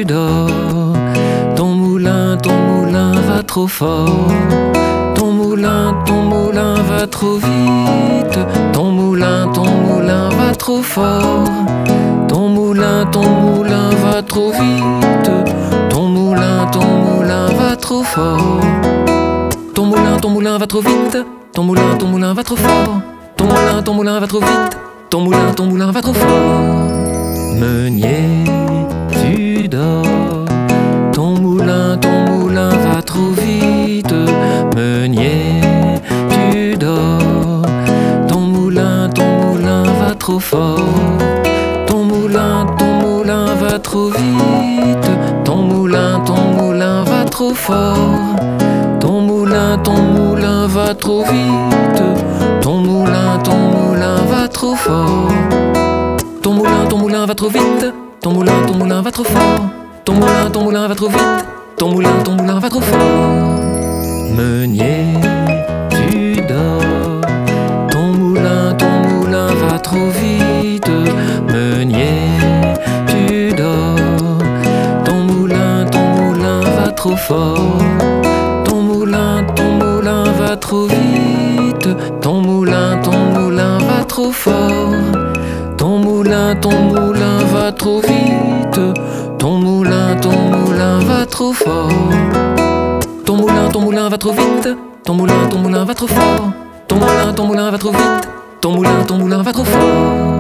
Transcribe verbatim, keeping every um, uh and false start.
tu dors. Ton moulin, ton moulin va trop fort. Ton moulin, ton moulin va trop vite. Ton moulin, ton moulin va trop fort. Ton moulin, ton moulin va trop vite. Ton moulin, ton moulin va trop fort. Ton moulin, ton moulin va trop vite. Ton moulin, ton moulin va trop fort. Ton moulin, ton moulin va trop vite. Ton moulin, ton moulin va trop fort. Meunier, tu dors. Ton moulin, ton moulin va trop vite. Meunier, tu dors. Ton moulin, ton moulin va trop fort. Ton moulin, ton moulin va trop vite. Ton moulin, ton moulin va trop fort. Ton moulin, ton moulin va trop vite. Ton moulin, ton moulin va trop fort. Ton moulin, ton moulin va trop vite. Ton moulin, ton moulin va trop fort. Ton moulin, ton moulin va trop vite. Ton moulin, ton moulin va trop fort. Meunier, tu dors. Ton moulin, ton moulin va trop vite. Meunier, tu dors. Ton moulin, ton moulin va trop fort. Ton moulin, ton moulin va trop vite. Ton moulin, ton moulin va trop fort. Ton moulin, ton moulin va trop vite. Ton moulin, ton moulin va trop fort. Ton moulin, ton moulin va trop vite. Ton moulin, ton moulin va trop fort. Ton moulin, ton moulin va trop vite. Ton moulin, ton moulin va trop fort.